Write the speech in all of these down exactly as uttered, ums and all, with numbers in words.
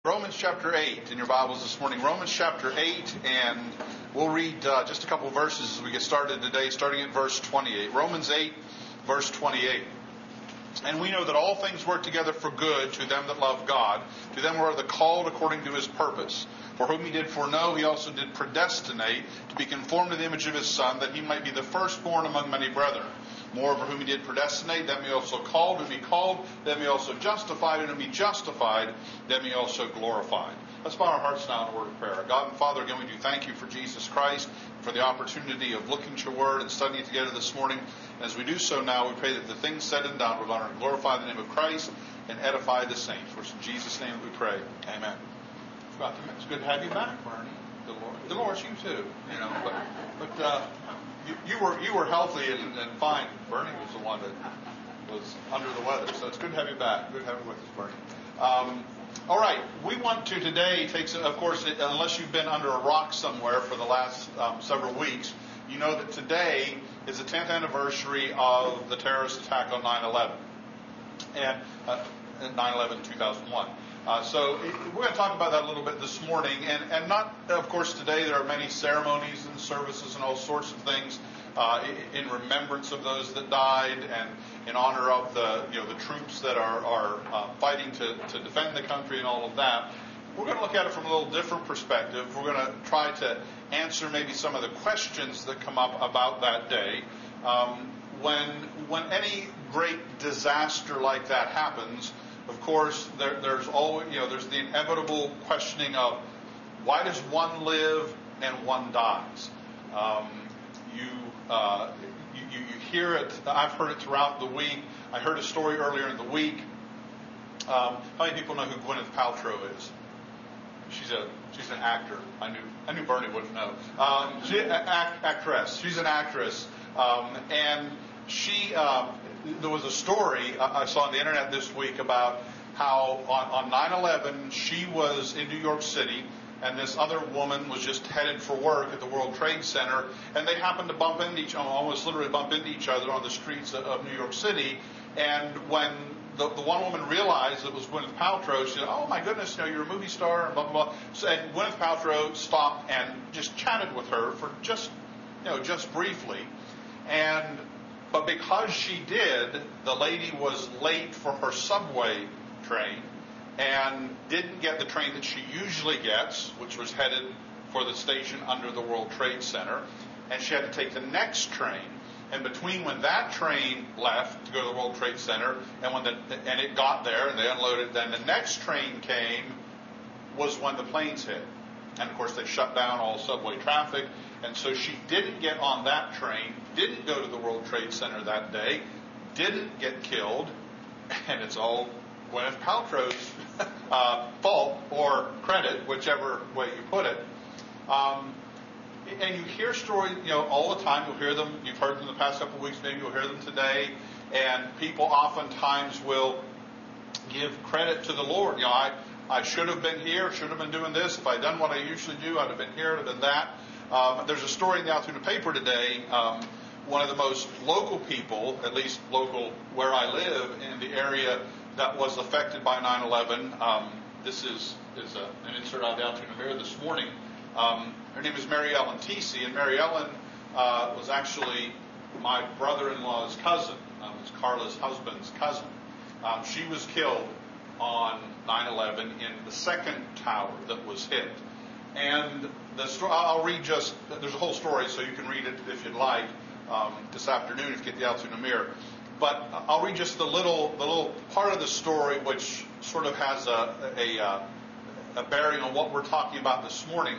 Romans chapter eight in your Bibles this morning. Romans chapter eight, and we'll read uh, just a couple verses as we get started today, starting at verse twenty-eight. Romans eight, verse twenty-eight. And we know that all things work together for good to them that love God, to them who are the called according to His purpose. For whom He did foreknow, He also did predestinate to be conformed to the image of His Son, that He might be the firstborn among many brethren. Moreover, whom He did predestinate, them He also called. Whom He called, them He also justified. And whom He justified, them He also glorified. Let's bow our hearts now in a word of prayer. God and Father, again, we do thank You for Jesus Christ, for the opportunity of looking to Your Word and studying it together this morning. And as we do so now, we pray that the things said and done will honor and glorify the name of Christ and edify the saints. For it's in Jesus' name that we pray. Amen. It's good to have you back, Bernie. Dolores, Dolores, you too. You know, but but uh, you, you were you were healthy and, and fine. Bernie was the one that was under the weather, so it's good to have you back. Good to have you with us, Bernie. Um, all right, we want to today take, of course, unless you've been under a rock somewhere for the last um, several weeks, you know that today is the tenth anniversary of the terrorist attack on nine eleven, and uh, nine eleven two thousand one. Uh, so it, we're going to talk about that a little bit this morning, and, and not, of course, today there are many ceremonies and services and all sorts of things uh, in remembrance of those that died and in honor of the you know the troops that are are uh, fighting to, to defend the country and all of that. We're going to look at it from a little different perspective. We're going to try to answer maybe some of the questions that come up about that day. Um, when when any great disaster like that happens, of course, there, there's always, you know, there's the inevitable questioning of why does one live and one dies? Um, you, uh, you, you you hear it. I've heard it throughout the week. I heard a story earlier in the week. Um, how many people know who Gwyneth Paltrow is? She's a she's an actor. I knew I knew Bernie wouldn't know. Um, she act, actress. She's an actress, um, and she. Um, There was a story I saw on the internet this week about how on, on nine eleven she was in New York City and this other woman was just headed for work at the World Trade Center, and they happened to bump into each almost literally bump into each other on the streets of New York City. And when the, the one woman realized it was Gwyneth Paltrow, she said, "Oh my goodness, you know, you're a movie star," and blah blah blah. So, and Gwyneth Paltrow stopped and just chatted with her for just you know just briefly, and. But because she did, the lady was late for her subway train and didn't get the train that she usually gets, which was headed for the station under the World Trade Center. And she had to take the next train. And between when that train left to go to the World Trade Center and when the, and it got there and they unloaded, then the next train came was when the planes hit. And of course they shut down all subway traffic. And so she didn't get on that train, didn't go to the World Trade Center that day, didn't get killed, and it's all Gwyneth Paltrow's uh, fault or credit, whichever way you put it. Um, and you hear stories, you know, all the time. You'll hear them. You've heard them the past couple of weeks. Maybe you'll hear them today. And people oftentimes will give credit to the Lord. You know, I, I should have been here, should have been doing this. If I'd done what I usually do, I'd have been here, I'd have been that. Um, there's a story in the Altoona paper today. Um, one of the most local people, at least local where I live, in the area that was affected by nine eleven. Um, this is, is a, an insert out of the Altoona Mirror this morning. Um, her name is Mary Ellen Tesey, and Mary Ellen uh, was actually my brother-in-law's cousin. Um, it was Carla's husband's cousin. Um, she was killed on nine eleven in the second tower that was hit. And the story, I'll read just, there's a whole story, so you can read it if you'd like um, this afternoon if you get the Altoona Mirror. But I'll read just the little the little part of the story which sort of has a, a, a bearing on what we're talking about this morning.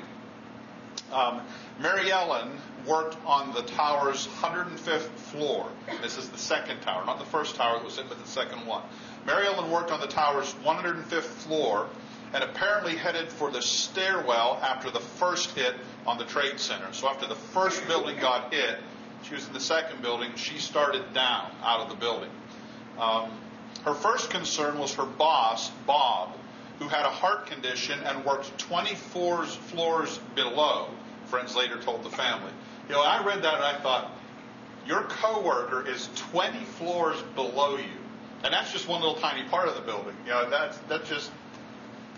Um, Mary Ellen worked on the tower's one hundred fifth floor. This is the second tower, not the first tower that was hit, but the second one. Mary Ellen worked on the tower's one hundred fifth floor and apparently headed for the stairwell after the first hit on the Trade Center. So after the first building got hit, she was in the second building. She started down out of the building. Um, her first concern was her boss, Bob, who had a heart condition and worked twenty floors below, friends later told the family. You know, I read that and I thought, your coworker is twenty floors below you. And that's just one little tiny part of the building. You know, that's, that's just...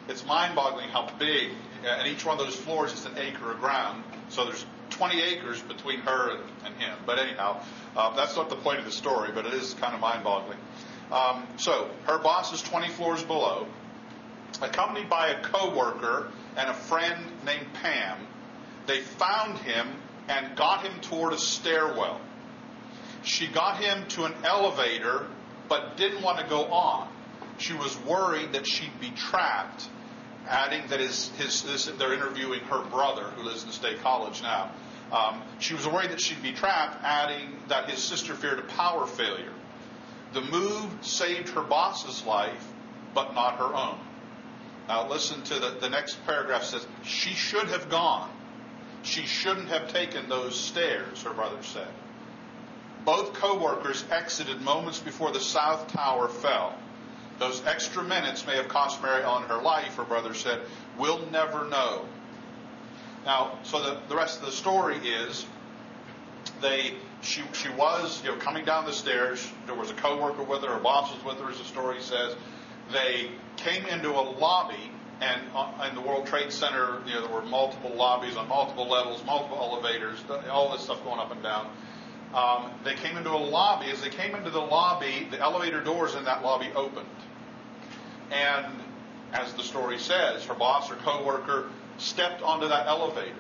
it's mind-boggling how big, and each one of those floors is an acre of ground. So there's twenty acres between her and, and him. But anyhow, um, that's not the point of the story, but it is kind of mind-boggling. Um, so her boss is twenty floors below, accompanied by a co-worker and a friend named Pam. They found him and got him toward a stairwell. She got him to an elevator, but didn't want to go on. She was worried that she'd be trapped, adding that his, his, his they're interviewing her brother, who lives in the State College now. Um, she was worried that she'd be trapped, adding that his sister feared a power failure. The move saved her boss's life, but not her own. Now listen to the, the next paragraph says, she should have gone. She shouldn't have taken those stairs, her brother said. Both co-workers exited moments before the South Tower fell. Those extra minutes may have cost Mary Ellen her life, her brother said. We'll never know. Now, so the, the rest of the story is, they she she was you know coming down the stairs. There was a co-worker with her. Her boss was with her, as the story says. They came into a lobby, and uh, in the World Trade Center, you know, there were multiple lobbies on multiple levels, multiple elevators, all this stuff going up and down. Um, they came into a lobby. As they came into the lobby, the elevator doors in that lobby opened. And as the story says, her boss or co-worker stepped onto that elevator.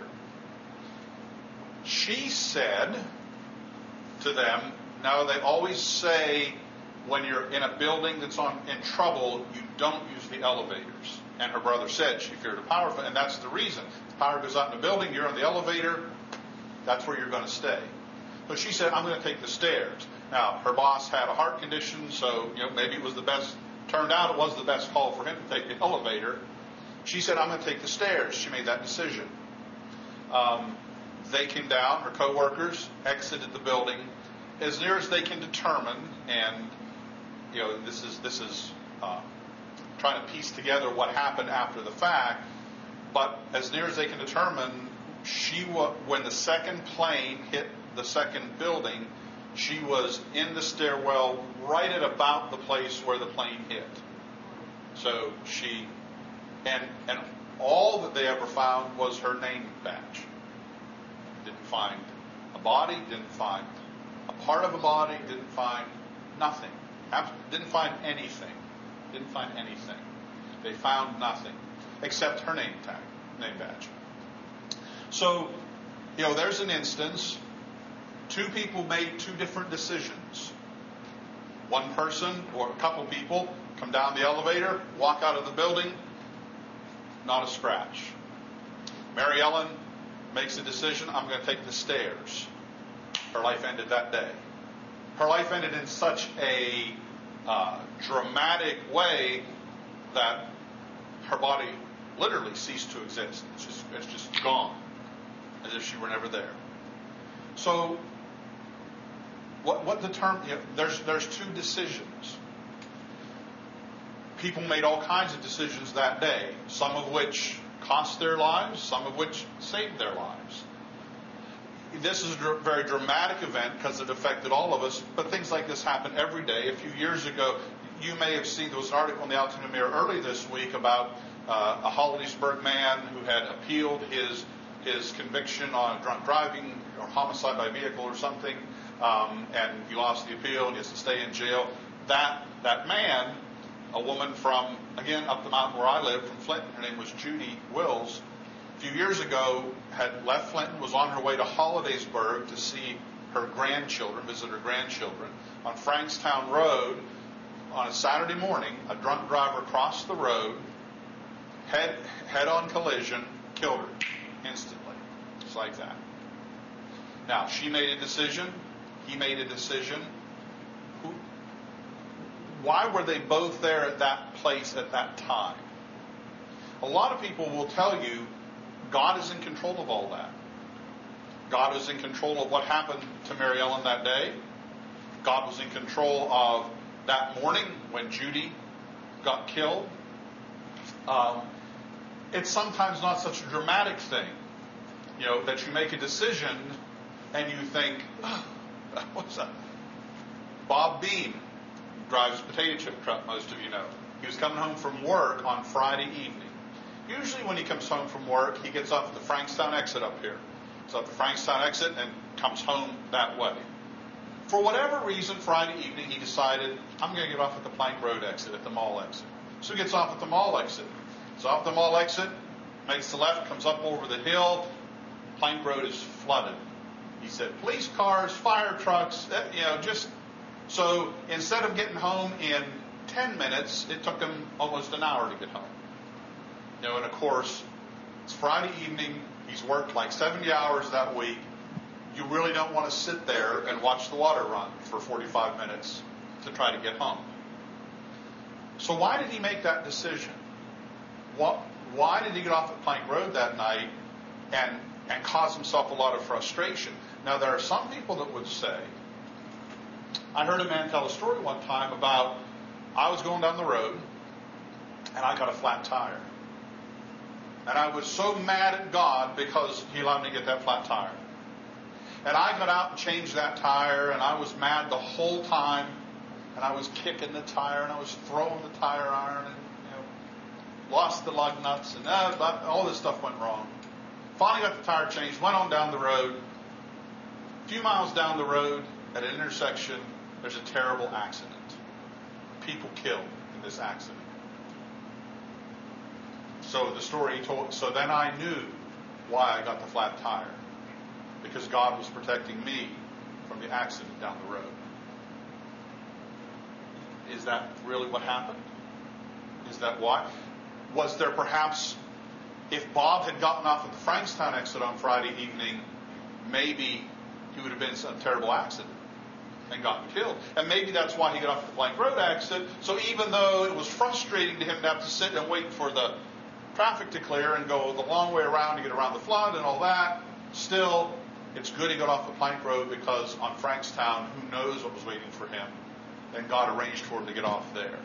She said to them, now they always say when you're in a building that's on in trouble, you don't use the elevators. And her brother said she feared a power failure, and that's the reason. If power goes out in the building, you're in the elevator, that's where you're going to stay. So she said, I'm going to take the stairs. Now, her boss had a heart condition, so you know maybe it was the best, turned out it was the best call for him to take the elevator. She said, I'm going to take the stairs. She made that decision. Um, they came down, her co-workers exited the building as near as they can determine, and you know this is this is uh, trying to piece together what happened after the fact, but as near as they can determine, she wa- when the second plane hit the second building, she was in the stairwell right at about the place where the plane hit. So she, and and all that they ever found was her name badge. Didn't find a body, didn't find a part of a body, didn't find nothing. Didn't find anything. Didn't find anything. They found nothing except her name tag, name badge. So, you know, there's an instance. Two people made two different decisions. One person or a couple people come down the elevator, walk out of the building, not a scratch. Mary Ellen makes a decision, I'm going to take the stairs. Her life ended that day. Her life ended in such a uh, dramatic way that her body literally ceased to exist. It's just, it's just gone, as if she were never there. So, what what determines? You know, there's there's two decisions. People made all kinds of decisions that day, some of which cost their lives, some of which saved their lives. This is a very dramatic event because it affected all of us, but things like this happen every day. A few years ago, you may have seen, there was an article in the Altoona Mirror early this week about uh, a Hollidaysburg man who had appealed his his conviction on drunk driving or homicide by vehicle or something, um, and he lost the appeal and he has to stay in jail. That that man, a woman from, again, up the mountain where I live, from Flinton, her name was Judy Wills, a few years ago had left Flinton, was on her way to Hollidaysburg to see her grandchildren, visit her grandchildren. On Frankstown Road, on a Saturday morning, a drunk driver crossed the road, head, head-on collision, killed her instantly. Just like that. Now, she made a decision. He made a decision. Who, why were they both there at that place at that time? A lot of people will tell you God is in control of all that. God was in control of what happened to Mary Ellen that day. God was in control of that morning when Judy got killed. Um, it's sometimes not such a dramatic thing, you know, that you make a decision and you think, oh, what's that? Bob Beam drives a potato chip truck, most of you know. He was coming home from work on Friday evening. Usually when he comes home from work, he gets off at the Frankstown exit up here. So at the Frankstown exit and comes home that way. For whatever reason, Friday evening, he decided, I'm going to get off at the Plank Road exit, at the mall exit. So he gets off at the mall exit. So off the mall exit, makes the left, comes up over the hill. Plank Road is flooded. He said, police cars, fire trucks, you know, just... So instead of getting home in ten minutes, it took him almost an hour to get home. You know, and of course, it's Friday evening. He's worked like seventy hours that week. You really don't want to sit there and watch the water run for forty-five minutes to try to get home. So why did he make that decision? What, why did he get off at Plank Road that night and, and cause himself a lot of frustration? Now, there are some people that would say, I heard a man tell a story one time about, I was going down the road and I got a flat tire. And I was so mad at God because he allowed me to get that flat tire. And I got out and changed that tire, and I was mad the whole time. And I was kicking the tire, and I was throwing the tire iron, and you know, lost the lug nuts, and uh, all this stuff went wrong. Finally got the tire changed, went on down the road. A few miles down the road, at an intersection, there's a terrible accident. People killed in this accident. So the story he told, so then I knew why I got the flat tire. Because God was protecting me from the accident down the road. Is that really what happened? Is that why? Was there perhaps, if Bob had gotten off at the Frankstown exit on Friday evening, maybe he would have been in some terrible accident and gotten killed. And maybe that's why he got off at the Plank Road exit. So even though it was frustrating to him to have to sit and wait for the traffic to clear and go the long way around to get around the flood and all that, still, it's good he got off the Plank Road because on Frankstown, who knows what was waiting for him. And God arranged for him to get off there.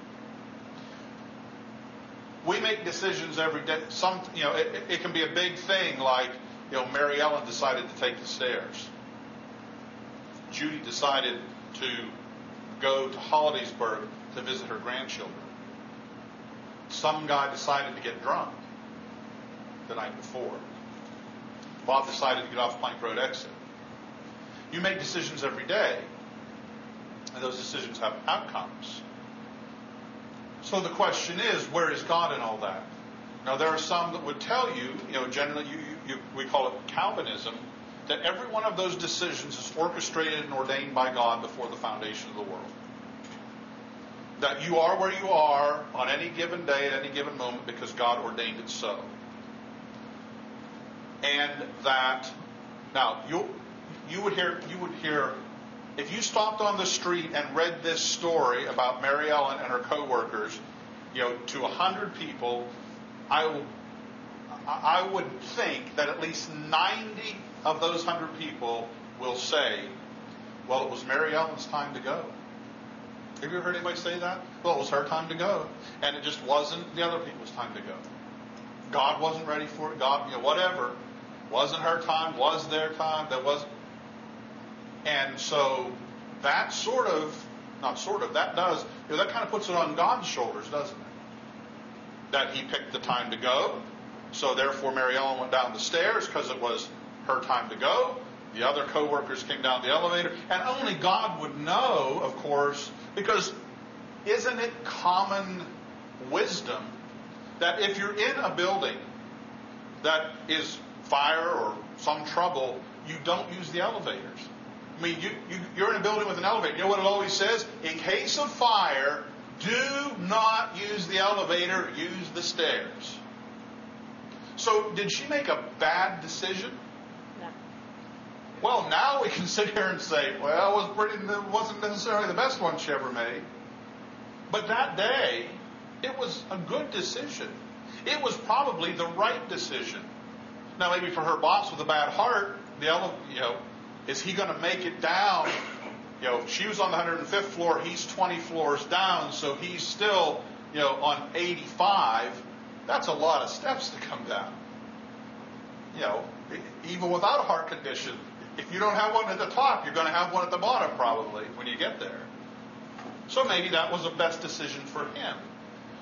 We make decisions every day. Some, you know, it, it can be a big thing, like, you know, Mary Ellen decided to take the stairs. Judy decided to go to Hollidaysburg to visit her grandchildren. Some guy decided to get drunk the night before. Bob decided to get off Plank Road exit. You make decisions every day. And those decisions have outcomes. So the question is, where is God in all that? Now, there are some that would tell you, you know, generally, you, you, we call it Calvinism, that every one of those decisions is orchestrated and ordained by God before the foundation of the world. That you are where you are on any given day at any given moment because God ordained it so. And that, now, you you would hear, you would hear, if you stopped on the street and read this story about Mary Ellen and her co-workers, you know, to a hundred people, I will, I would think that at least ninety of those hundred people will say, well, it was Mary Ellen's time to go. Have you ever heard anybody say that? Well, it was her time to go. And it just wasn't the other people's time to go. God wasn't ready for it. God, you know, whatever. Wasn't her time. Was their time. That was. And so that sort of, not sort of, that does, you know, that kind of puts it on God's shoulders, doesn't it? That he picked the time to go. So therefore Mary Ellen went down the stairs because it was her time to go. The other co-workers came down the elevator. And only God would know, of course, because isn't it common wisdom that if you're in a building that is fire or some trouble, you don't use the elevators? I mean, you, you, you're in a building with an elevator. You know what it always says? In case of fire, do not use the elevator, use the stairs. So did she make a bad decision? No. Well, now we can sit here and say, well, it, was pretty, it wasn't necessarily the best one she ever made. But that day, it was a good decision. It was probably the right decision. Now, maybe for her boss with a bad heart, the ele- you know, is he going to make it down? You know, she was on the one hundred fifth floor. He's twenty floors down, so he's still, you know, on eighty-five. That's a lot of steps to come down. You know, even without a heart condition, if you don't have one at the top, you're going to have one at the bottom probably when you get there. So maybe that was the best decision for him.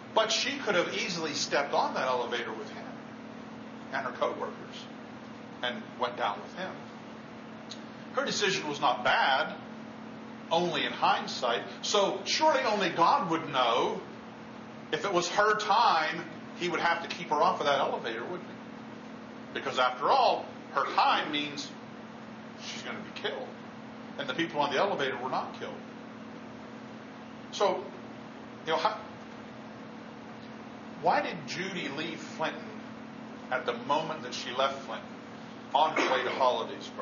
But she could have easily stepped on that elevator with him and her co-workers and went down with him. Her decision was not bad, only in hindsight. So surely only God would know. If it was her time, he would have to keep her off of that elevator, wouldn't he? Because after all, her time means she's going to be killed. And the people on the elevator were not killed. So, you know, how, why did Judy leave Flinton at the moment that she left Flinton on her way to Hollidaysburg?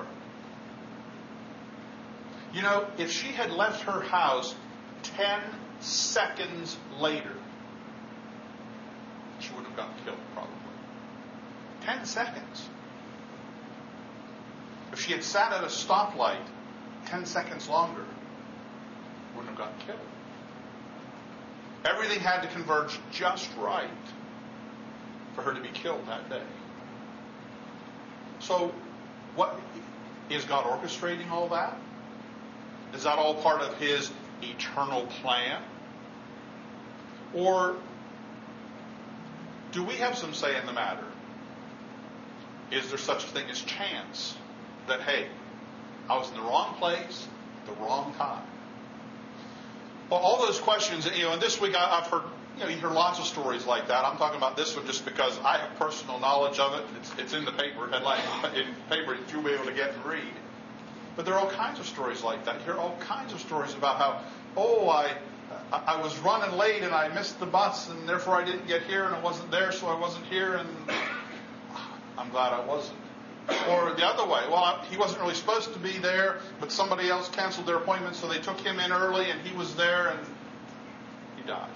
You know, if she had left her house ten seconds later, she wouldn't have gotten killed, probably. Ten seconds. If she had sat at a stoplight ten seconds longer, wouldn't have gotten killed. Everything had to converge just right for her to be killed that day. So, what is God orchestrating all that? Is that all part of His eternal plan? Or do we have some say in the matter? Is there such a thing as chance? That, hey, I was in the wrong place, the wrong time. Well, all those questions, you know, and this week I, I've heard, you know, you hear lots of stories like that. I'm talking about this one just because I have personal knowledge of it. It's, it's in the paper, headline in paper that you'll be able to get and read. But there are all kinds of stories like that. You hear all kinds of stories about how, oh, I, I was running late and I missed the bus and therefore I didn't get here and I wasn't there, so I wasn't here, and I'm glad I wasn't. Or the other way, well, he wasn't really supposed to be there, but somebody else canceled their appointment, so they took him in early, and he was there, and he died.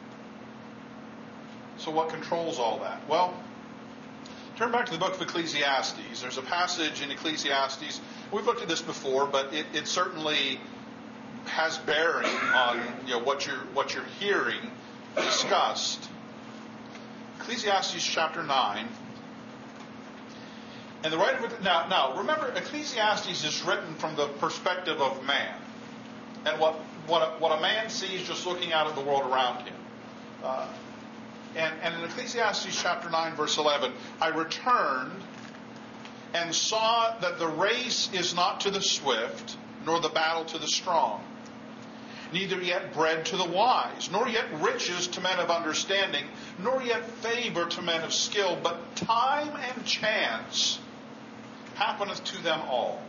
So what controls all that? Well, turn back to the book of Ecclesiastes. There's a passage in Ecclesiastes. We've looked at this before, but it, it certainly has bearing on, you know, what you're what you're hearing discussed. Ecclesiastes chapter nine. And the writer of, now, now, remember, Ecclesiastes is written from the perspective of man. And what, what, a, what a man sees just looking out at the world around him. Uh, and, and in Ecclesiastes chapter nine, verse eleven, I returned and saw that the race is not to the swift, nor the battle to the strong, neither yet bread to the wise, nor yet riches to men of understanding, nor yet favor to men of skill, but time and chance happeneth to them all.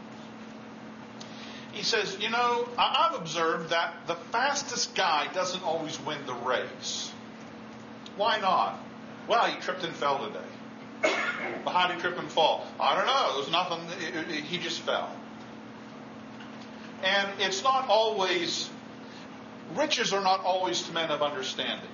He says, you know, I've observed that the fastest guy doesn't always win the race. Why not? Well, he tripped and fell today. Well, how did he trip and fall? I don't know. There was nothing. He just fell. And it's not always, riches are not always to men of understanding.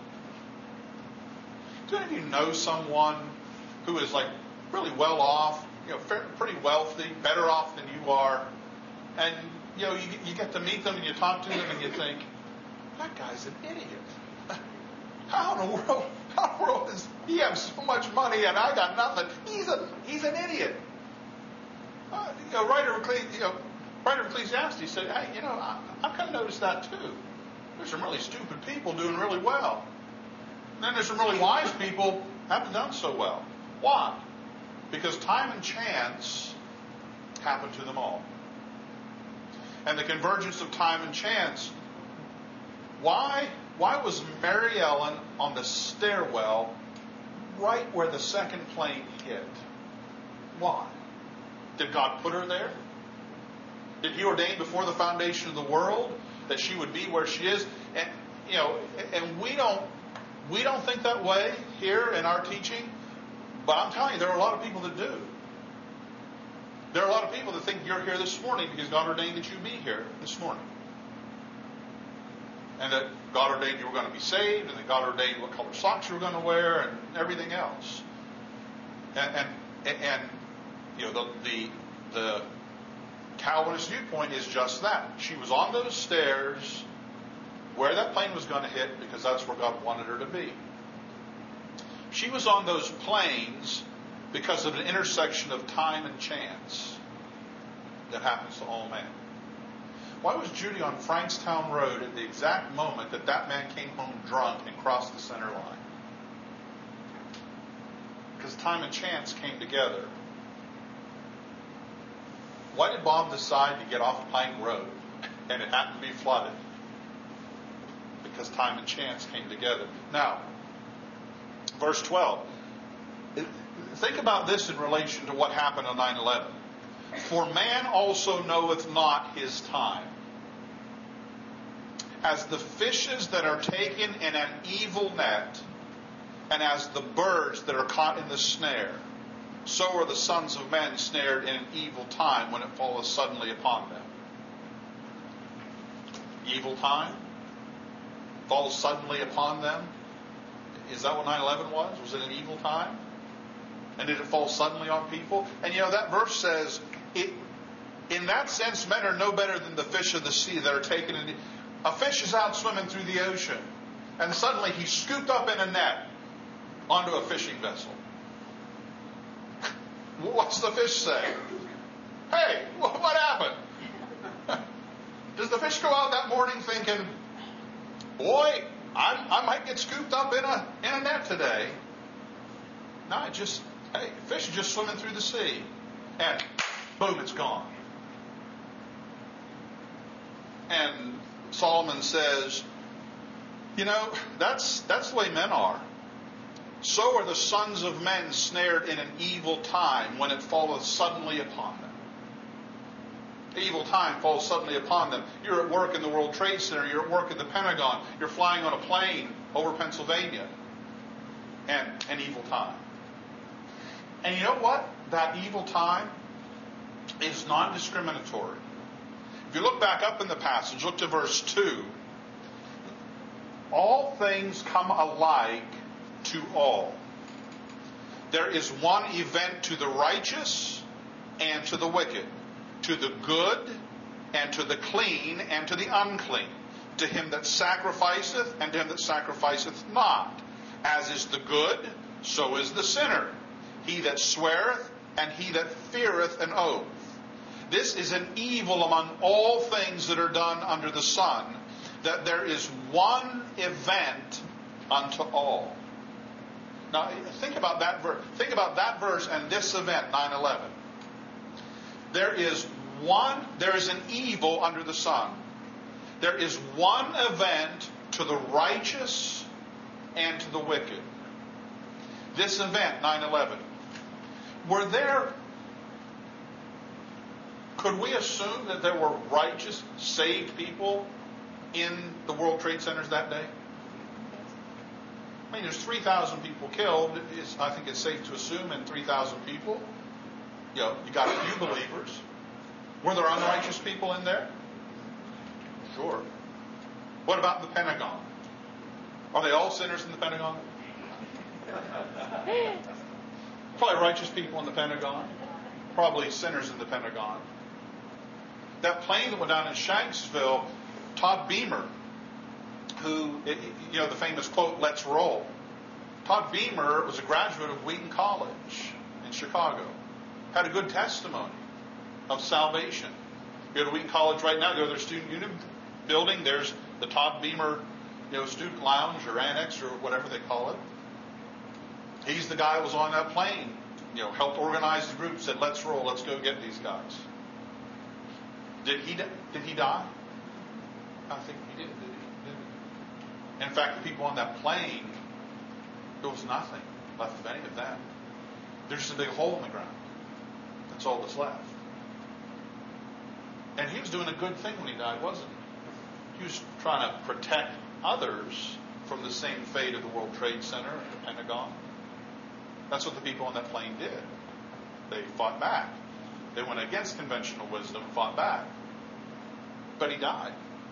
Do any of you know someone who is like really well off, you know, pretty wealthy, better off than you are, and you know, you, you get to meet them and you talk to them and you think, that guy's an idiot. How in the world? How in the world does he have so much money and I got nothing? He's a he's an idiot. Uh, you know, writer of you know, writer of Ecclesiastes said, hey, you know, I, I've kind of noticed that too. There's some really stupid people doing really well. And then there's some really wise people haven't done so well. Why? Because time and chance happen to them all. And the convergence of time and chance. Why, why was Mary Ellen on the stairwell right where the second plane hit? Why? Did God put her there? Did He ordain before the foundation of the world that she would be where she is? And you know, and we don't we don't think that way here in our teaching. But I'm telling you, there are a lot of people that do. There are a lot of people that think you're here this morning because God ordained that you be here this morning. And that God ordained you were going to be saved, and that God ordained what color socks you were going to wear, and everything else. And, and, and you know, the, the, the Calvinist viewpoint is just that. She was on those stairs where that plane was going to hit because that's where God wanted her to be. She was on those planes because of an intersection of time and chance that happens to all men. Why was Judy on Frankstown Road at the exact moment that that man came home drunk and crossed the center line? Because time and chance came together. Why did Bob decide to get off Pike Road and it happened to be flooded? Because time and chance came together. Now, verse twelve. Think about this in relation to what happened on nine eleven. For man also knoweth not his time. As the fishes that are taken in an evil net, and as the birds that are caught in the snare, so are the sons of men snared in an evil time when it falleth suddenly upon them. Evil time? Falls suddenly upon them? Is that what nine eleven was? Was it an evil time? And did it fall suddenly on people? And you know, that verse says, it, in that sense, men are no better than the fish of the sea that are taken in. A fish is out swimming through the ocean, and suddenly he's scooped up in a net onto a fishing vessel. What's the fish say? Hey, what happened? Does the fish go out that morning thinking, boy, I, I might get scooped up in a in a net today? No, it just, hey, fish are just swimming through the sea. And boom, it's gone. And Solomon says, you know, that's that's the way men are. So are the sons of men snared in an evil time when it falleth suddenly upon them. Evil time falls suddenly upon them. You're at work in the World Trade Center. You're at work in the Pentagon. You're flying on a plane over Pennsylvania. And an evil time. And you know what? That evil time is non-discriminatory. If you look back up in the passage, look to verse two. All things come alike to all. There is one event to the righteous and to the wicked, to the good and to the clean and to the unclean, to him that sacrificeth and to him that sacrificeth not. As is the good, so is the sinner. He that sweareth and he that feareth an oath. This is an evil among all things that are done under the sun, that there is one event unto all. Now, think about that verse. Think about that verse and this event, nine eleven. There is one, there is an evil under the sun. There is one event to the righteous and to the wicked. This event, nine eleven. Were there, could we assume that there were righteous, saved people in the World Trade Centers that day? I mean, there's three thousand people killed. It's, I think it's safe to assume in three thousand people, you know, you got a few believers. Were there unrighteous people in there? Sure. What about the Pentagon? Are they all sinners in the Pentagon? Probably righteous people in the Pentagon. Probably sinners in the Pentagon. That plane that went down in Shanksville, Todd Beamer, who, you know, the famous quote, "Let's roll." Todd Beamer was a graduate of Wheaton College in Chicago. Had a good testimony of salvation. You go to Wheaton College right now, go to their student union building. There's the Todd Beamer, you know, student lounge or annex or whatever they call it. He's the guy who was on that plane, you know, helped organize the group, said, "Let's roll, let's go get these guys." Did he, did he die? I think he did, did he? Did he? In fact, the people on that plane, there was nothing left of any of them. There's just a big hole in the ground. That's all that's left. And he was doing a good thing when he died, wasn't he? He was trying to protect others from the same fate of the World Trade Center and the Pentagon. That's what the people on that plane did. They fought back. They went against conventional wisdom and fought back. But he died.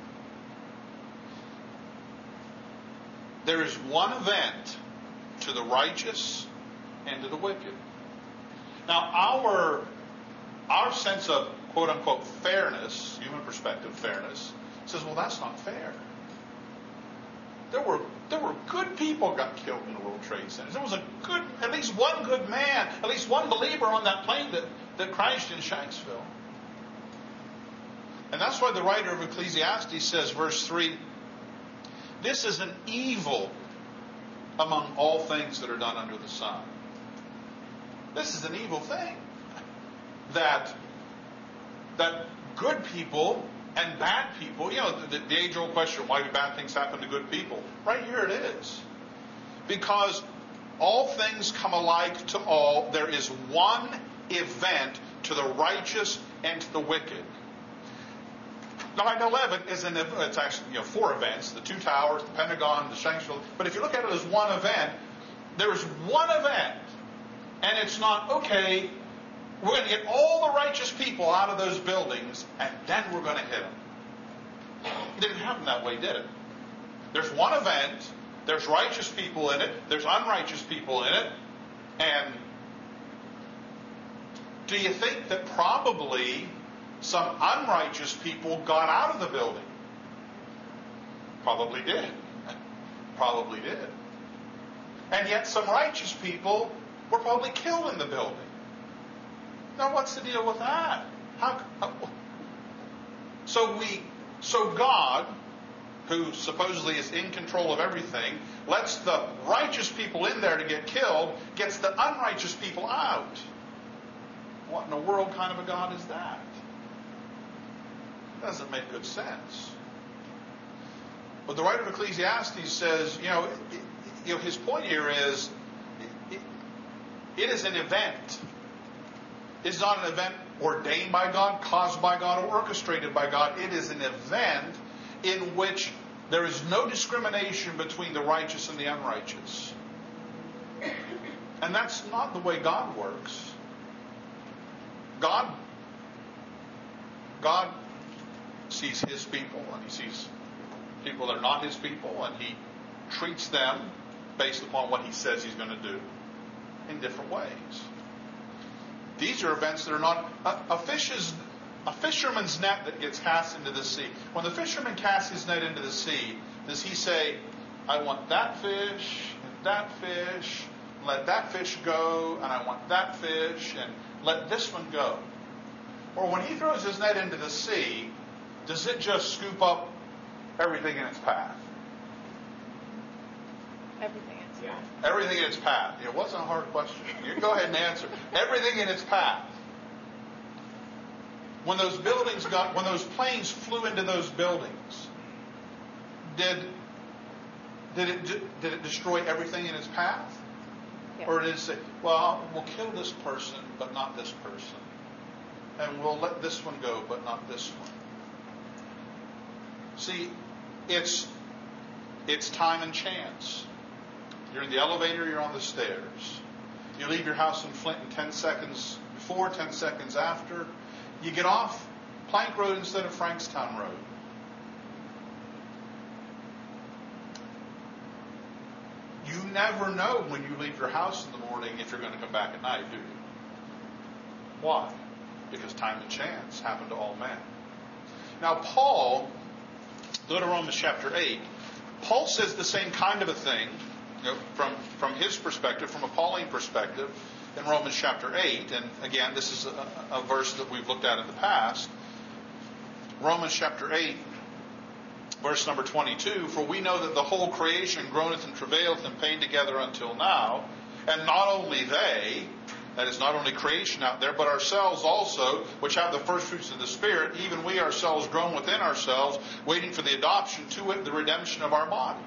There is one event to the righteous and to the wicked. Now, our, our sense of quote-unquote fairness, human perspective fairness, says, well, that's not fair. There were there were good people got killed in the World Trade Center. There was a good, at least one good man, at least one believer on that plane that, that crashed in Shanksville. And that's why the writer of Ecclesiastes says, verse three, this is an evil among all things that are done under the sun. This is an evil thing. That, that good people and bad people, you know, the, the age-old question, why do bad things happen to good people? Right here it is. Because all things come alike to all. There is one event to the righteous and to the wicked. nine eleven is an, it's actually, you know, four events, the two towers, the Pentagon, the Shanksville. But if you look at it as one event, there is one event. And it's not, okay, we're going to get all the righteous people out of those buildings, and then we're going to hit them. It didn't happen that way, did it? There's one event, there's righteous people in it, there's unrighteous people in it, and do you think that probably some unrighteous people got out of the building? Probably did. Probably did. And yet some righteous people were probably killed in the building. Now what's the deal with that? How, how, so we, so God, who supposedly is in control of everything, lets the righteous people in there to get killed, gets the unrighteous people out. What in the world kind of a God is that? Doesn't make good sense. But the writer of Ecclesiastes says, you know, it, you know, his point here is, it, it is an event. It's not an event ordained by God, caused by God, or orchestrated by God. It is an event in which there is no discrimination between the righteous and the unrighteous. And that's not the way God works. God, God sees His people, and He sees people that are not His people, and He treats them based upon what He says He's going to do in different ways. These are events that are not a, a fish's a fisherman's net that gets cast into the sea. When the fisherman casts his net into the sea, does he say, I want that fish and that fish, let that fish go, and I want that fish, and let this one go? Or when he throws his net into the sea, does it just scoop up everything in its path? Everything in its path. Everything in its path. It wasn't a hard question. You can go ahead and answer. Everything in its path. When those buildings got, when those planes flew into those buildings, did did it did it destroy everything in its path? Yeah. Or did it say, well, we'll kill this person, but not this person, and we'll let this one go, but not this one? See, it's it's time and chance. You're in the elevator, you're on the stairs. You leave your house in Flint in ten seconds before, ten seconds after. You get off Plank Road instead of Frankstown Road. You never know when you leave your house in the morning if you're going to come back at night, do you? Why? Because time and chance happen to all men. Now, Paul, go to Romans chapter eight. Paul says the same kind of a thing, you know, from, from his perspective, from a Pauline perspective, in Romans chapter eight. And again, this is a, a verse that we've looked at in the past. Romans chapter eight, verse number twenty-two. For we know that the whole creation groaneth and travaileth and pained together until now. And not only they, that is not only creation out there, but ourselves also, which have the first fruits of the Spirit, even we ourselves groan within ourselves, waiting for the adoption to it, the redemption of our body.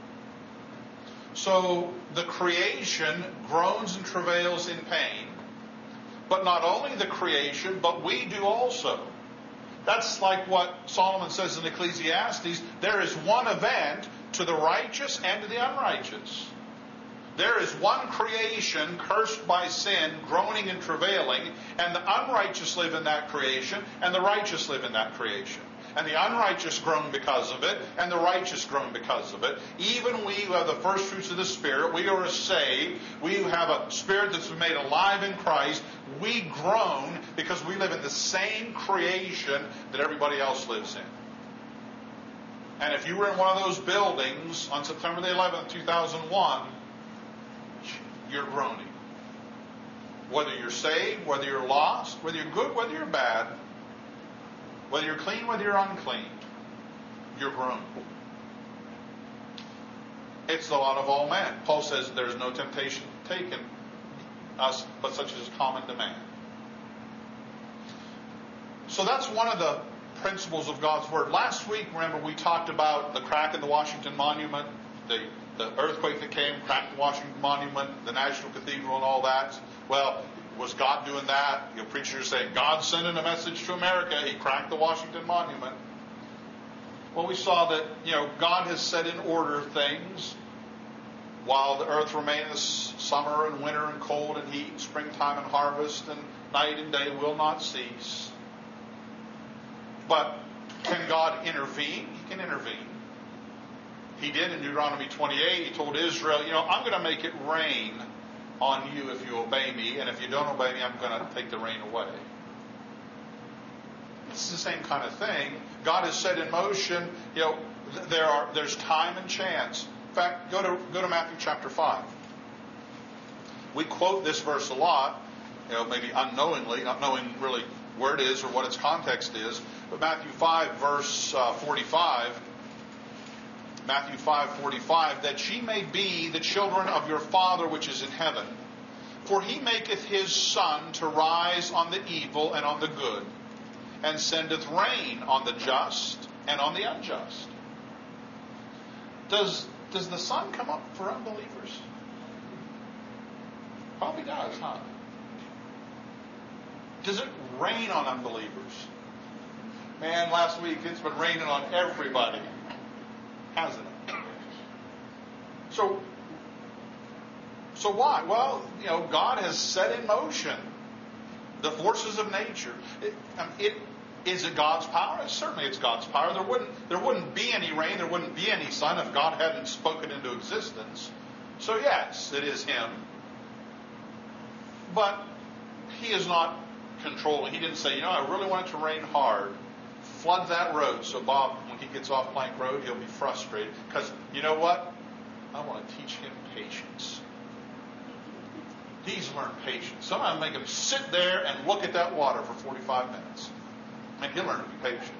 So the creation groans and travails in pain. But not only the creation, but we do also. That's like what Solomon says in Ecclesiastes. There is one event to the righteous and to the unrighteous. There is one creation cursed by sin, groaning and travailing, and the unrighteous live in that creation, and the righteous live in that creation. And the unrighteous groan because of it, and the righteous groan because of it. Even we who have the first fruits of the Spirit, we who are saved, we who have a spirit that's been made alive in Christ, we groan because we live in the same creation that everybody else lives in. And if you were in one of those buildings on September the eleventh, two thousand one, you're groaning. Whether you're saved, whether you're lost, whether you're good, whether you're bad, Whether you're clean, whether you're unclean, you're groomed. It's the lot of all men. Paul says there's no temptation taken us, but such as is common to man. So that's one of the principles of God's Word. Last week, remember, we talked about the crack in the Washington Monument, the, the earthquake that came, cracked the Washington Monument, the National Cathedral and all that. Well, was God doing that? You know, preachers say, God's sending a message to America. He cracked the Washington Monument. Well, we saw that, you know, God has set in order things while the earth remains summer and winter and cold and heat, springtime and harvest, and night and day will not cease. But can God intervene? He can intervene. He did in Deuteronomy twenty-eight. He told Israel, you know, I'm going to make it rain on you if you obey me, and if you don't obey me, I'm going to take the rain away. It's the same kind of thing. God has set in motion, you know, there are there's time and chance. In fact, go to go to Matthew chapter five. We quote this verse a lot, you know, maybe unknowingly, not knowing really where it is or what its context is. But Matthew five, verse uh, forty-five, Matthew five, forty-five, that ye may be the children of your Father which is in heaven. For he maketh his sun to rise on the evil and on the good, and sendeth rain on the just and on the unjust. Does, does the sun come up for unbelievers? Probably does, huh? Does it rain on unbelievers? Man, last week it's been raining on everybody. Hasn't it? So, so why? Well, you know, God has set in motion the forces of nature. It, um, it, is it God's power? Certainly it's God's power. There wouldn't, there wouldn't be any rain, there wouldn't be any sun if God hadn't spoken into existence. So yes, it is Him. But He is not controlling. He didn't say, you know, I really want it to rain hard. Flood that road so Bob, when he gets off Plank Road, he'll be frustrated. Because, you know what? I want to teach him patience. He's learned patience. Sometimes make him sit there and look at that water for forty-five minutes. And he'll learn to be patient.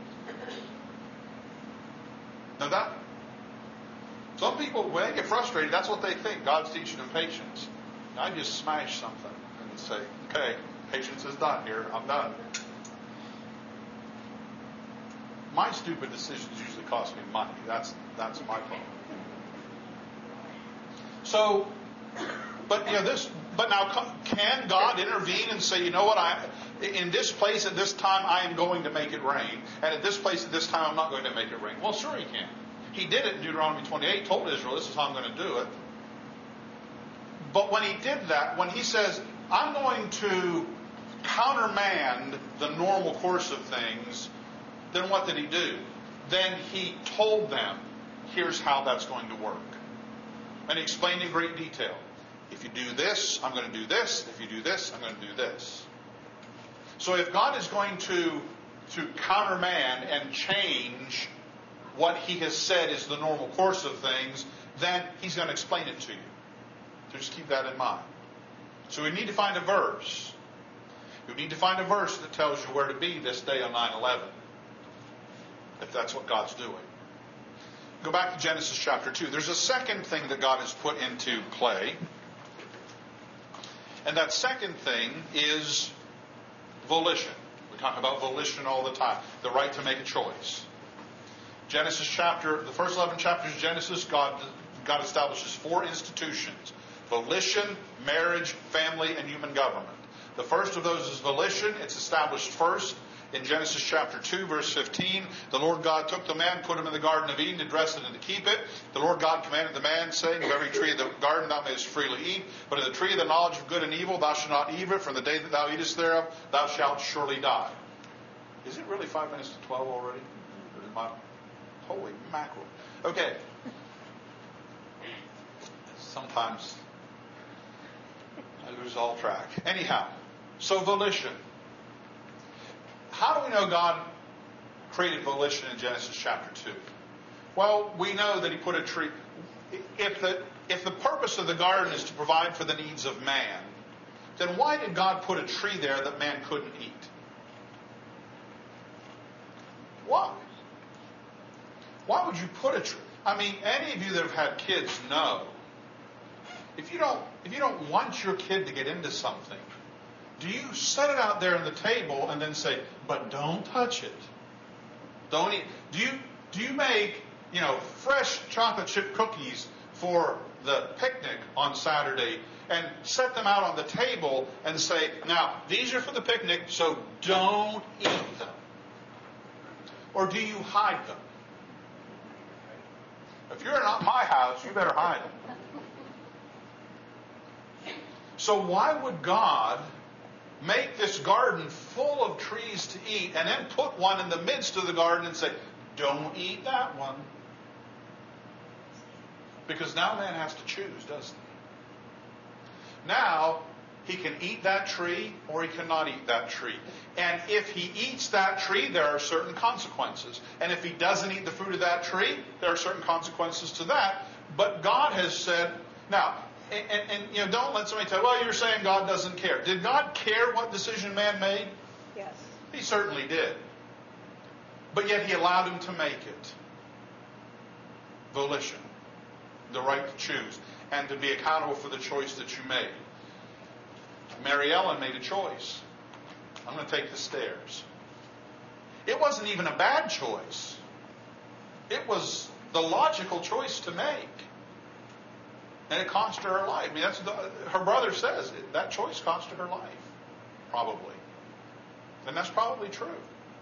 Now that, some people, when they get frustrated, that's what they think. God's teaching them patience. I just smash something and say, okay, patience is done here. I'm done. My stupid decisions usually cost me money. That's that's my problem. So, but you know this. But now, can God intervene and say, you know what? I in this place at this time I am going to make it rain, and at this place at this time I'm not going to make it rain. Well, sure He can. He did it in Deuteronomy twenty-eight. Told Israel, this is how I'm going to do it. But when He did that, when He says, I'm going to countermand the normal course of things, then what did He do? Then He told them, here's how that's going to work. And He explained in great detail. If you do this, I'm going to do this. If you do this, I'm going to do this. So if God is going to, to countermand and change what He has said is the normal course of things, then He's going to explain it to you. So just keep that in mind. So we need to find a verse. We need to find a verse that tells you where to be this day on nine eleven. If that's what God's doing. Go back to Genesis chapter two. There's a second thing that God has put into play. And that second thing is volition. We talk about volition all the time. The right to make a choice. Genesis chapter, the first eleven chapters of Genesis, God, God establishes four institutions. Volition, marriage, family, and human government. The first of those is volition. It's established first in Genesis chapter two, verse fifteen. The Lord God took the man, put him in the Garden of Eden to dress it and to keep it. The Lord God commanded the man, saying, of every tree of the garden thou mayest freely eat, but of the tree of the knowledge of good and evil thou shalt not eat it, from the day that thou eatest thereof thou shalt surely die. Is it really five minutes to twelve already? Or is my, holy mackerel. Okay. Sometimes I lose all track. Anyhow, so volition. How do we know God created volition in Genesis chapter two? Well, we know that He put a tree. If the, if the purpose of the garden is to provide for the needs of man, then why did God put a tree there that man couldn't eat? Why? Why would you put a tree? I mean, any of you that have had kids know, if you don't, if you don't want your kid to get into something, do you set it out there on the table and then say, but don't touch it? Don't eat. Do you, do you make, you know, fresh chocolate chip cookies for the picnic on Saturday and set them out on the table and say, now, these are for the picnic, so don't eat them? Or do you hide them? If you're not my house, you better hide them. So why would God make this garden full of trees to eat and then put one in the midst of the garden and say, don't eat that one? Because now man has to choose, doesn't he? Now, he can eat that tree or he cannot eat that tree. And if he eats that tree, there are certain consequences. And if he doesn't eat the fruit of that tree, there are certain consequences to that. But God has said, now, and, and, and you know, don't let somebody tell you, well, you're saying God doesn't care. Did God care what decision man made? Yes. He certainly did. But yet he allowed him to make it. Volition. The right to choose. And to be accountable for the choice that you made. Mary Ellen made a choice. I'm going to take the stairs. It wasn't even a bad choice. It was the logical choice to make. And it cost her her life. I mean, that's the, her brother says it, that choice cost her her life. Probably. And that's probably true.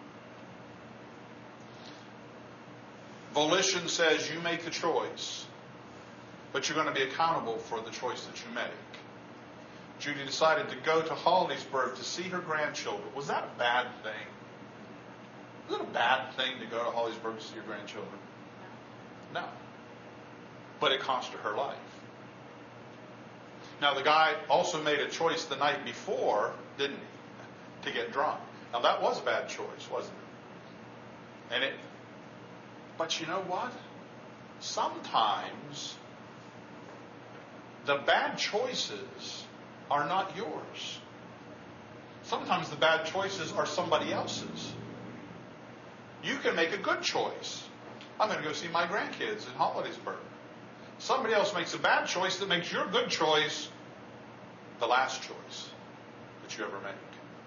Volition says you make the choice, but you're going to be accountable for the choice that you make. Judy decided to go to Hollidaysburg to see her grandchildren. Was that a bad thing? Was it a bad thing to go to Hollidaysburg to see your grandchildren? No. But it cost her her life. Now, the guy also made a choice the night before, didn't he? To get drunk. Now, that was a bad choice, wasn't it? And it, but you know what? Sometimes the bad choices are not yours. Sometimes the bad choices are somebody else's. You can make a good choice. I'm going to go see my grandkids in Hollidaysburg. Somebody else makes a bad choice that makes your good choice the last choice that you ever make.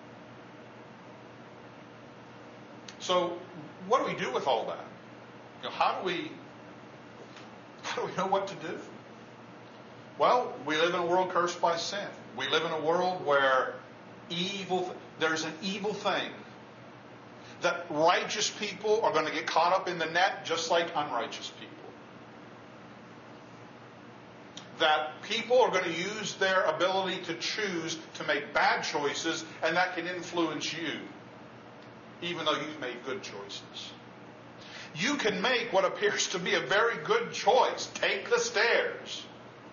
So, what do we do with all that? You know, how do we how do we know what to do? Well, we live in a world cursed by sin. We live in a world where evil there's an evil thing that righteous people are going to get caught up in the net just like unrighteous people. That people are going to use their ability to choose to make bad choices, and that can influence you, even though you've made good choices. You can make what appears to be a very good choice. Take the stairs.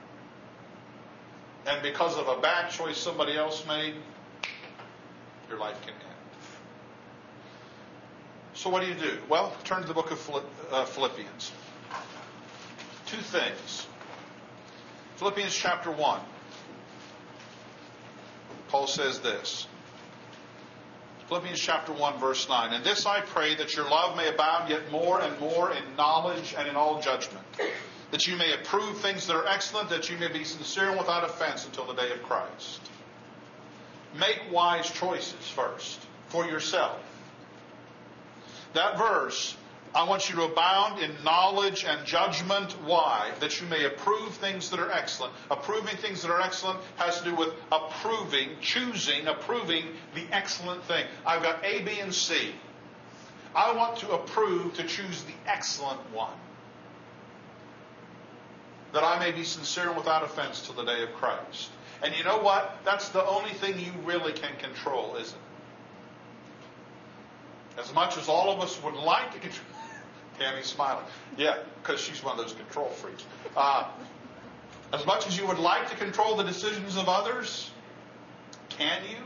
And because of a bad choice somebody else made, your life can end. So what do you do? Well, turn to the book of Philippians. Two things. Philippians chapter one. Paul says this. Philippians chapter one, verse nine. And this I pray, that your love may abound yet more and more in knowledge and in all judgment, that you may approve things that are excellent, that you may be sincere and without offense until the day of Christ. Make wise choices first for yourself. That verse, I want you to abound in knowledge and judgment. Why? That you may approve things that are excellent. Approving things that are excellent has to do with approving, choosing, approving the excellent thing. I've got A, B, and C. I want to approve, to choose the excellent one. That I may be sincere and without offense till the day of Christ. And you know what? That's the only thing you really can control, isn't it? As much as all of us would like to control... Tammy's smiling. Yeah, because she's one of those control freaks. Uh, as much as you would like to control the decisions of others, can you?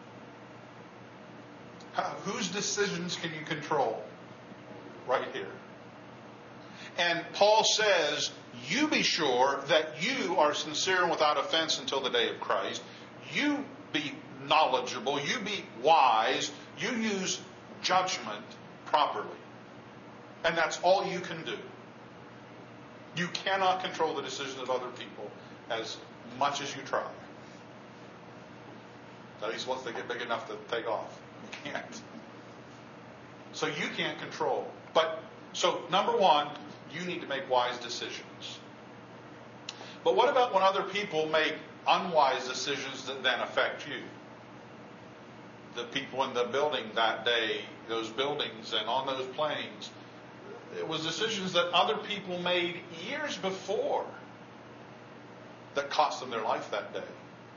How, whose decisions can you control? Right here. And Paul says, you be sure that you are sincere and without offense until the day of Christ. You be knowledgeable. You be wise. You use judgment properly. And that's all you can do. You cannot control the decisions of other people as much as you try. At least once they get big enough to take off. You can't. So you can't control. But, so number one, you need to make wise decisions. But what about when other people make unwise decisions that then affect you? The people in the building that day, those buildings and on those planes, it was decisions that other people made years before that cost them their life that day.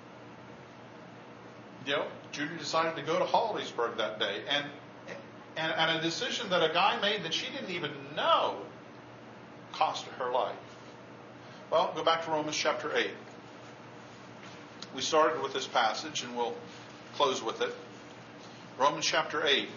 You know, Judy decided to go to Hollidaysburg that day, and, and and a decision that a guy made that she didn't even know cost her her life. Well, go back to Romans chapter eight. We started with this passage, and we'll close with it. Romans chapter eight.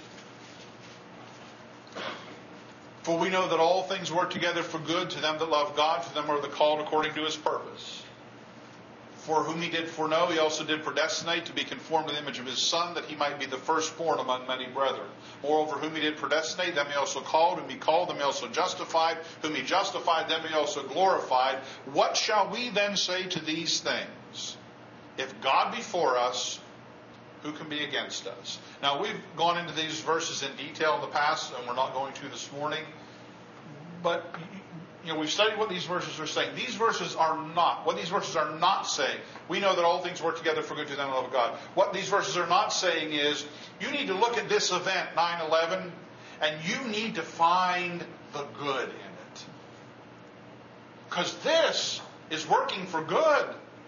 For we know that all things work together for good to them that love God, to them who are the called according to his purpose. For whom he did foreknow, he also did predestinate to be conformed to the image of his Son, that he might be the firstborn among many brethren. Moreover, whom he did predestinate, them he also called. Whom he called, them he also justified. Whom he justified, them he also glorified. What shall we then say to these things? If God be for us, who can be against us? Now, we've gone into these verses in detail in the past, and we're not going to this morning. But, you know, we've studied what these verses are saying. These verses are not, what these verses are not saying, we know that all things work together for good to them that love God. What these verses are not saying is, you need to look at this event, nine eleven, and you need to find the good in it. Because this is working for good.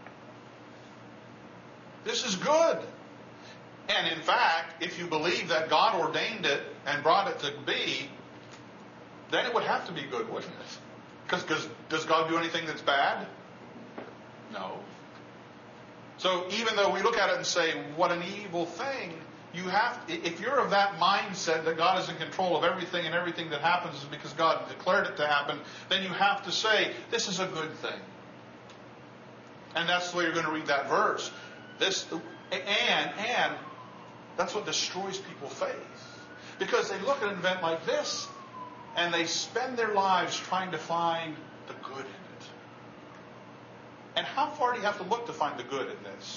This is good. And in fact, if you believe that God ordained it and brought it to be, then it would have to be good, wouldn't it? Because does God do anything that's bad? No. So even though we look at it and say, what an evil thing, you have, if you're of that mindset that God is in control of everything and everything that happens is because God declared it to happen, then you have to say, this is a good thing. And that's the way you're going to read that verse. This, and, and, that's what destroys people's faith. Because they look at an event like this, and they spend their lives trying to find the good in it. And how far do you have to look to find the good in this?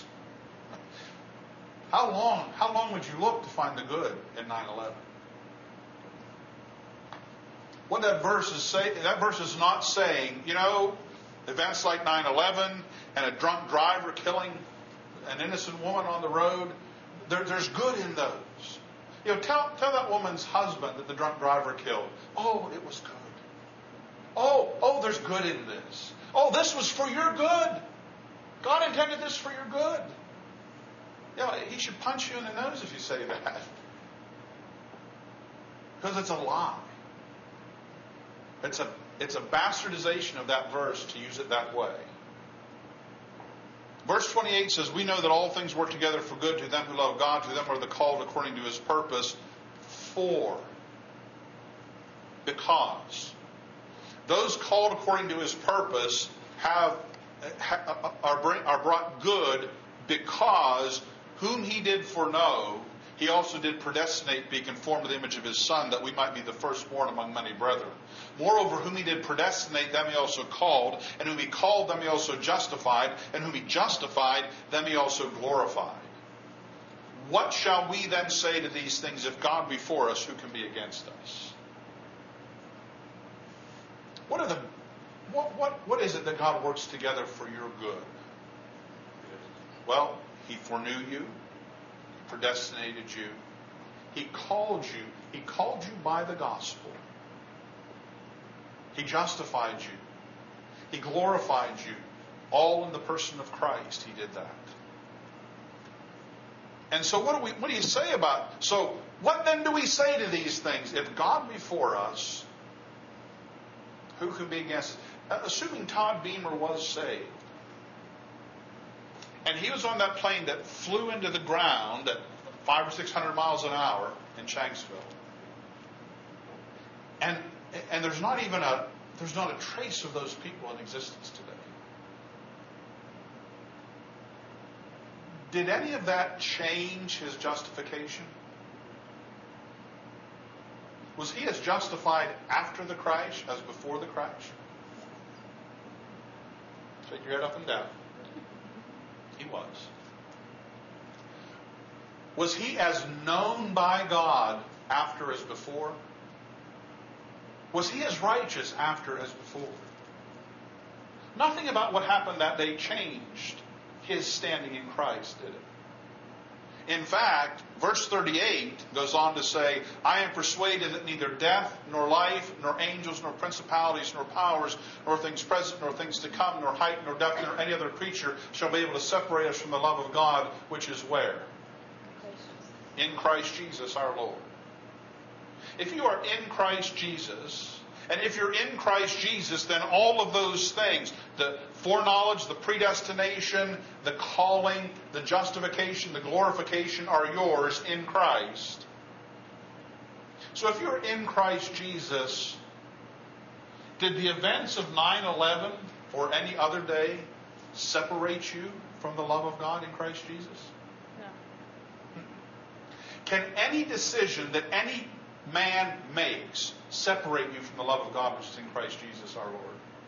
How long, how long would you look to find the good in nine eleven? What that verse is saying, that verse is not saying, you know, events like nine eleven and a drunk driver killing an innocent woman on the road, there, there's good in those. You know, tell, tell that woman's husband that the drunk driver killed, oh, it was good. Oh, oh, there's good in this. Oh, this was for your good. God intended this for your good. You know, he should punch you in the nose if you say that. Because it's a lie. It's a, it's a bastardization of that verse to use it that way. Verse twenty-eight says, we know that all things work together for good to them who love God, to them who are the called according to his purpose. For, because, those called according to his purpose have, are, bring, are brought good because whom he did foreknow, he also did predestinate to be conformed to the image of his Son, that we might be the firstborn among many brethren. Moreover, whom he did predestinate, them he also called, and whom he called, them he also justified, and whom he justified, them he also glorified. What shall we then say to these things? If God be for us, who can be against us? What are the what what what is it that God works together for your good? Well, he foreknew you, he predestinated you, he called you, he called you by the gospel. He justified you. He glorified you. All in the person of Christ, he did that. And so what do we what do you say about, so what then do we say to these things? If God be for us, who can be against us? Assuming Todd Beamer was saved, and he was on that plane that flew into the ground at five or six hundred miles an hour in Shanksville. And and there's not even a there's not a trace of those people in existence today. Did any of that change his justification? Was he as justified after the crash as before the crash? Shake your head up and down. He was. Was he as known by God after as before? Was he as righteous after as before? Nothing about what happened that day changed his standing in Christ, did it? In fact, verse thirty-eight goes on to say, I am persuaded that neither death, nor life, nor angels, nor principalities, nor powers, nor things present, nor things to come, nor height, nor depth, nor any other creature shall be able to separate us from the love of God, which is where? In Christ Jesus our Lord. If you are in Christ Jesus, and if you're in Christ Jesus, then all of those things, the foreknowledge, the predestination, the calling, the justification, the glorification are yours in Christ. So if you're in Christ Jesus, did the events of nine eleven or any other day separate you from the love of God in Christ Jesus? No. Can any decision that any man makes separate you from the love of God which is in Christ Jesus our Lord?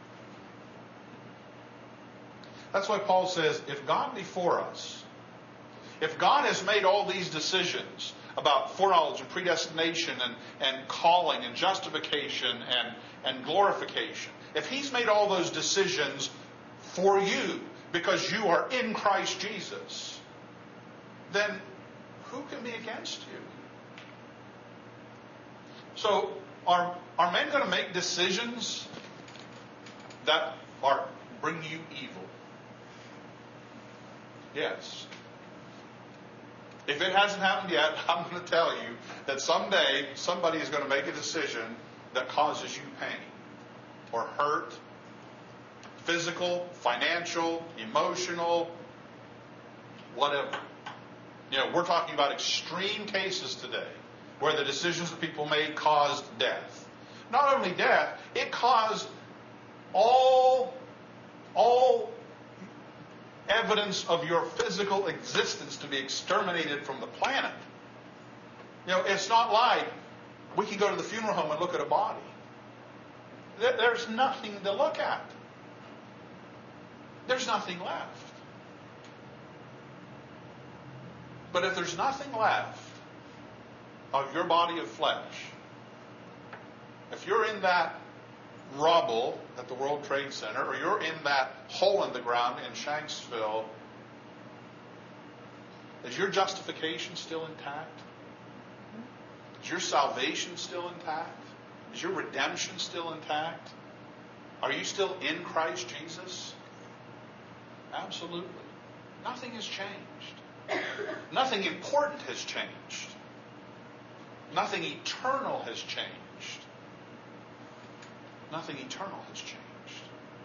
That's why Paul says, if God be for us, if God has made all these decisions about foreknowledge and predestination and, and calling and justification and, and glorification, if he's made all those decisions for you because you are in Christ Jesus, then who can be against you? So, are, are men going to make decisions that are bring you evil? Yes. If it hasn't happened yet, I'm going to tell you that someday somebody is going to make a decision that causes you pain or hurt, physical, financial, emotional, whatever. You know, we're talking about extreme cases today where the decisions that people made caused death. Not only death, it caused all, all evidence of your physical existence to be exterminated from the planet. You know, it's not like we can go to the funeral home and look at a body. There's nothing to look at. There's nothing left. But if there's nothing left of your body of flesh, if you're in that rubble at the World Trade Center, or you're in that hole in the ground in Shanksville, is your justification still intact? Is your salvation still intact? Is your redemption still intact? Are you still in Christ Jesus? Absolutely. Nothing has changed. Nothing important has changed. Nothing eternal has changed. Nothing eternal has changed.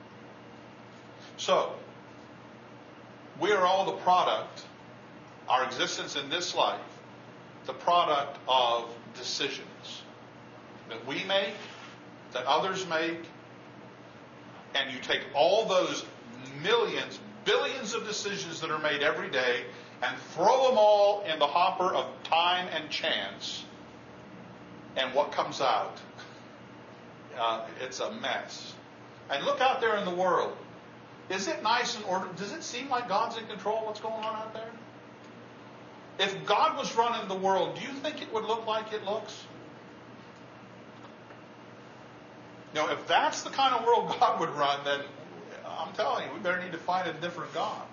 So, we are all the product, our existence in this life, the product of decisions that we make, that others make, and you take all those millions, billions of decisions that are made every day and throw them all in the hopper of time and chance, and what comes out? Uh, it's a mess. And look out there in the world. Is it nice and orderly? Does it seem like God's in control of what's going on out there? If God was running the world, do you think it would look like it looks? You know, if that's the kind of world God would run, then I'm telling you, we better need to find a different God.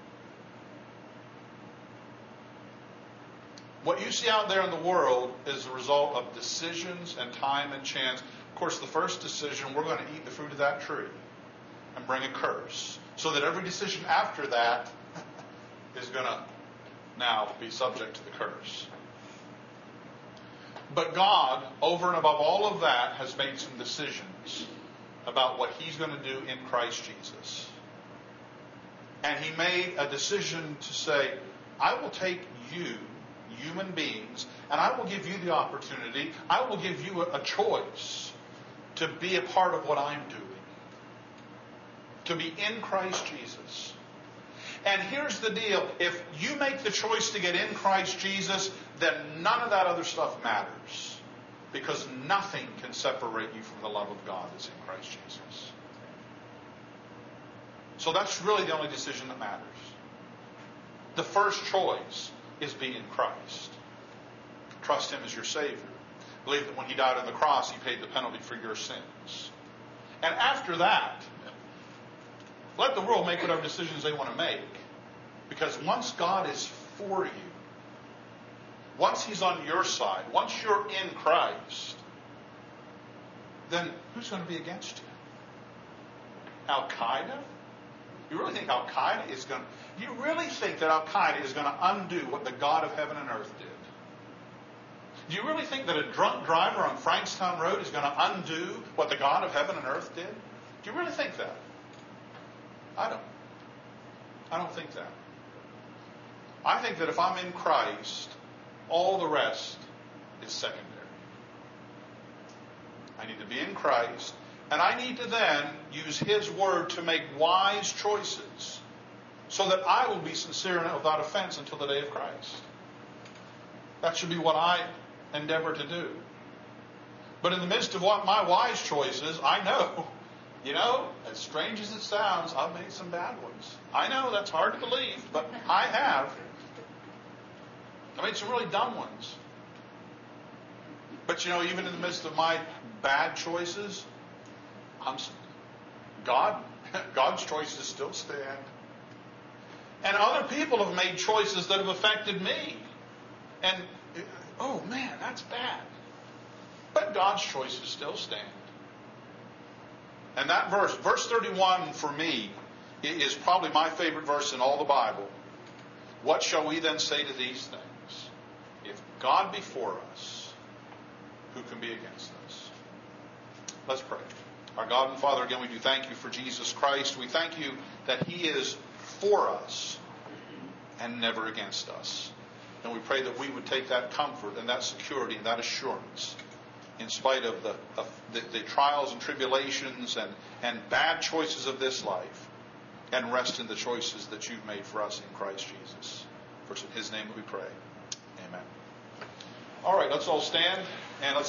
What you see out there in the world is the result of decisions and time and chance. Of course, the first decision, we're going to eat the fruit of that tree and bring a curse. So that every decision after that is going to now be subject to the curse. But God, over and above all of that, has made some decisions about what He's going to do in Christ Jesus. And He made a decision to say, I will take you, human beings, and I will give you the opportunity, I will give you a, a choice to be a part of what I'm doing. To be in Christ Jesus. And here's the deal. If you make the choice to get in Christ Jesus, then none of that other stuff matters. Because nothing can separate you from the love of God that's in Christ Jesus. So that's really the only decision that matters. The first choice is be in Christ. Trust Him as your Savior. Believe that when He died on the cross, He paid the penalty for your sins. And after that, let the world make whatever decisions they want to make. Because once God is for you, once He's on your side, once you're in Christ, then who's going to be against you? Al-Qaeda? You really think Al-Qaeda is going to... You really think that Al-Qaeda is going to undo what the God of heaven and earth did? Do you really think that a drunk driver on Frankstown Road is going to undo what the God of heaven and earth did? Do you really think that? I don't. I don't think that. I think that if I'm in Christ, all the rest is secondary. I need to be in Christ, and I need to then use His Word to make wise choices so that I will be sincere and without offense until the day of Christ. That should be what I endeavor to do. But in the midst of what my wise choices, I know, you know, as strange as it sounds, I've made some bad ones. I know that's hard to believe, but I have. I made some really dumb ones. But you know, even in the midst of my bad choices, I'm God, God's choices still stand. And other people have made choices that have affected me. And, oh man, that's bad. But God's choices still stand. And that verse, verse thirty-one for me, is probably my favorite verse in all the Bible. What shall we then say to these things? If God be for us, who can be against us? Let's pray. Our God and Father, again, we do thank You for Jesus Christ. We thank You that He is for us and never against us. And we pray that we would take that comfort and that security and that assurance in spite of the, of the, the trials and tribulations and, and bad choices of this life, and rest in the choices that You've made for us in Christ Jesus. For it's in His name that we pray. Amen. All right, let's all stand and let's